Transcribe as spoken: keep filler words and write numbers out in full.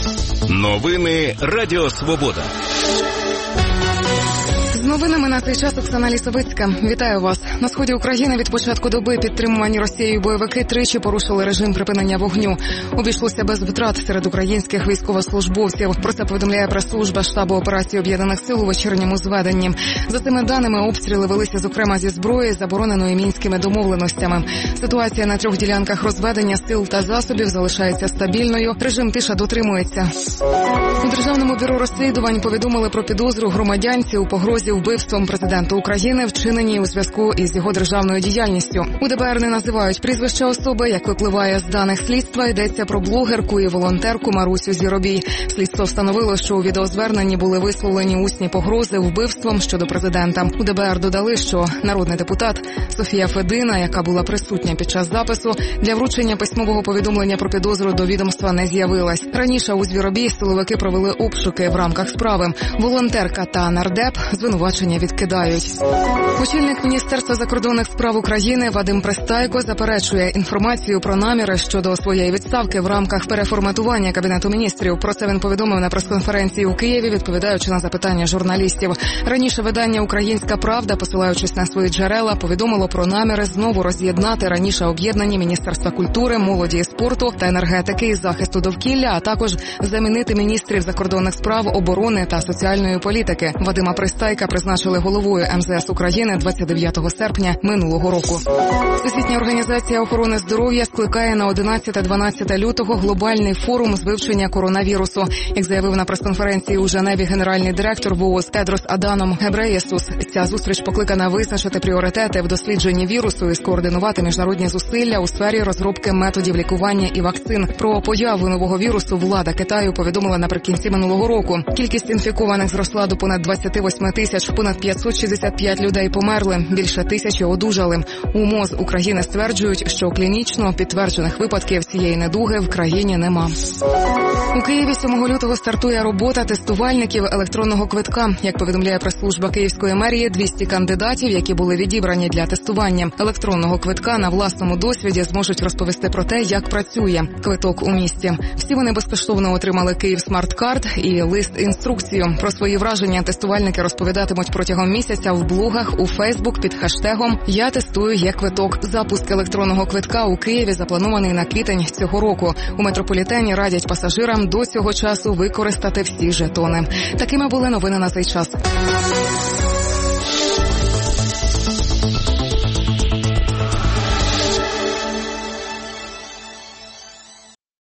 Новини Радіо Свобода. З новинами на цей час Оксана Лісовицька. Вітаю вас. На сході України від початку доби підтримувані Росією бойовики тричі порушили режим припинення вогню. Обійшлося без втрат серед українських військовослужбовців. Про це повідомляє прес-служба штабу операції Об'єднаних сил у вечірньому зведенні. За цими даними, обстріли велися, зокрема, зі зброї, забороненої мінськими домовленостями. Ситуація на трьох ділянках розведення сил та засобів залишається стабільною. Режим тиша дотримується. У Державному бюро розслідувань повідомили про підозру громадянці у погрозі вбивством президента України, вчинені у зв'язку із його державною діяльністю. У ДБР не називають прізвища особи. Як випливає з даних слідства, йдеться про блогерку і волонтерку Марусю Зіробій. Слідство встановило, що у відеозверненні були висловлені усні погрози вбивством щодо президента. У ДБР додали, що народний депутат Софія Федина, яка була присутня під час запису, для вручення письмового повідомлення про підозру до відомства не з'явилась. Раніше у Зіробій силовики провели обшуки в рамках справи. Волонтерка та нардеп звинувачення відкидають. Очільник Міністерства закордонних справ України Вадим Пристайко заперечує інформацію про наміри щодо своєї відставки в рамках переформатування Кабінету міністрів. Про це він повідомив на прес-конференції у Києві, відповідаючи на запитання журналістів. Раніше видання «Українська правда», посилаючись на свої джерела, повідомило про наміри знову роз'єднати раніше об'єднані Міністерства культури, молоді і спорту та енергетики і захисту довкілля, а також замінити міністрів закордонних справ, оборони та соціальної політики. Вадима Пристайка призначили головою ем зе ес України двадцять дев'ятого серпня минулого року. Всесвітня організація охорони здоров'я скликає на одинадцяте-дванадцяте лютого глобальний форум з вивчення коронавірусу. Як заявив на прес-конференції у Женеві генеральний директор ВООЗ Тедрос Аданом Гебреєсус, ця зустріч покликана визначити пріоритети в дослідженні вірусу і скоординувати міжнародні зусилля у сфері розробки методів лікування і вакцин. Про появу нового вірусу влада Китаю повідомила наприкінці минулого року. Кількість інфікованих зросла до понад двадцять вісім тисяч, понад п'ятсот шістдесят п'ять людей померли, більше тисячі одужали. У МОЗ України стверджують, що клінічно підтверджених випадків цієї недуги в країні нема. У Києві сьомого лютого стартує робота тестувальників електронного квитка. Як повідомляє прес-служба Київської мерії, двісті кандидатів, які були відібрані для тестування електронного квитка, на власному досвіді зможуть розповісти про те, як працює квиток у місті. Всі вони безкоштовно отримали Київ смарт-карт і лист-інструкцію. Про свої враження тестувальники розповідатимуть протягом місяця в блогах у Фейсбук під хештегом «Я тестую є-квиток». Запуск електронного квитка у Києві запланований на квітень цього року. У метрополітені радять пасажирам до цього часу використати всі жетони. Такими були новини на цей час.